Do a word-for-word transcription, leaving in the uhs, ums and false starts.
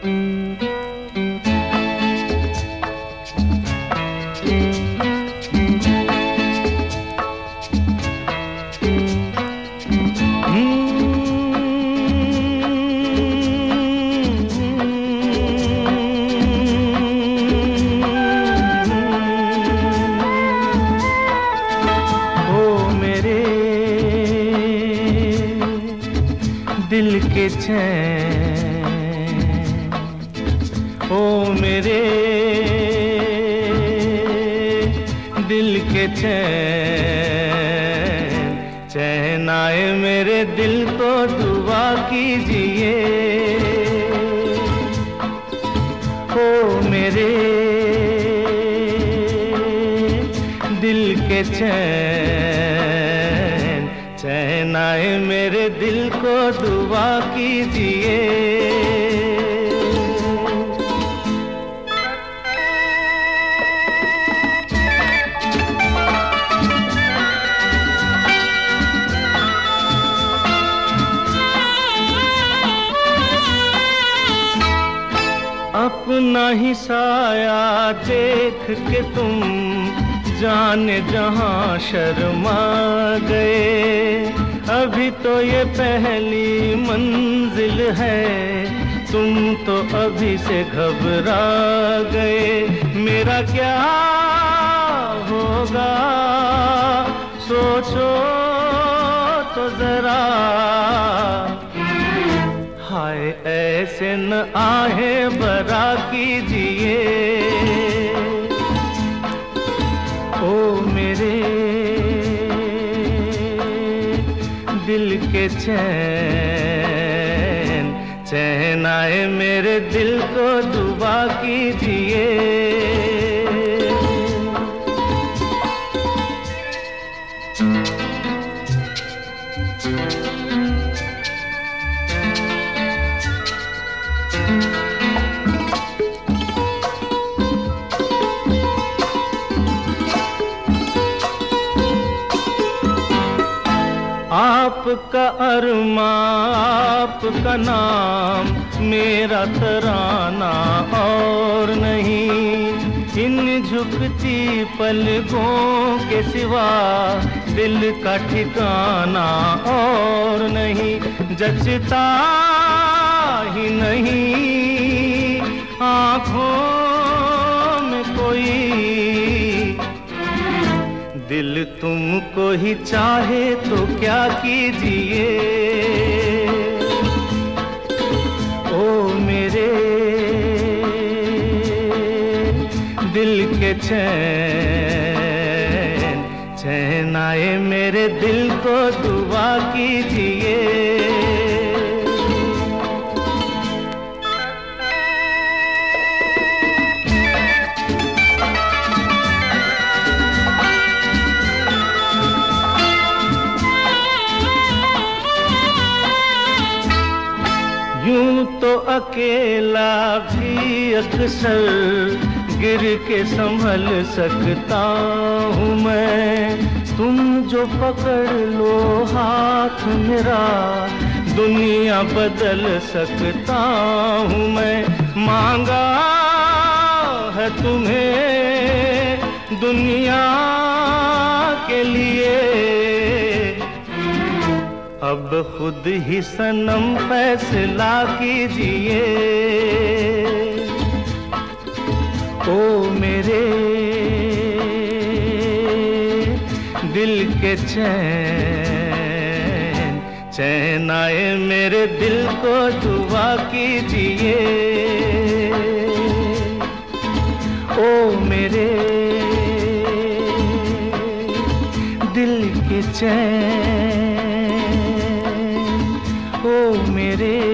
दिल के चैन, ओ मेरे दिल के चैन, चैन आए मेरे दिल को दुआ कीजिए। ओ मेरे दिल के चैन, चैन आए मेरे दिल को दुआ कीजिए। अपना ही साया देख के तुम जाने जहां शर्मा गए। अभी तो ये पहली मंजिल है, तुम तो अभी से घबरा गए। मेरा क्या होगा सोचो तो जरा, हाय ऐसे न आहे बरा कीजिए। ओ मेरे दिल के चैन, चैन आए मेरे दिल को दुआ कीजिए। आपका अरमा, आपका नाम, मेरा तराना और नहीं। इन झुकती पलकों के सिवा दिल का ठिकाना और नहीं। जचता ही नहीं आँखों में कोई, दिल तुमको ही चाहे तो क्या कीजिए। ओ मेरे दिल के चैन, चैन आए मेरे दिल को दुआ कीजिए। यूं तो अकेला भी अक्सर गिर के संभल सकता हूँ मैं। तुम जो पकड़ लो हाथ मेरा, दुनिया बदल सकता हूँ मैं। मांगा है तुम्हें दुनिया के लिए, अब खुद ही सनम फैसला कीजिए। ओ मेरे दिल के चैन, चैन आए मेरे दिल को दुआ कीजिए। ओ मेरे दिल के चैन, ओ मेरे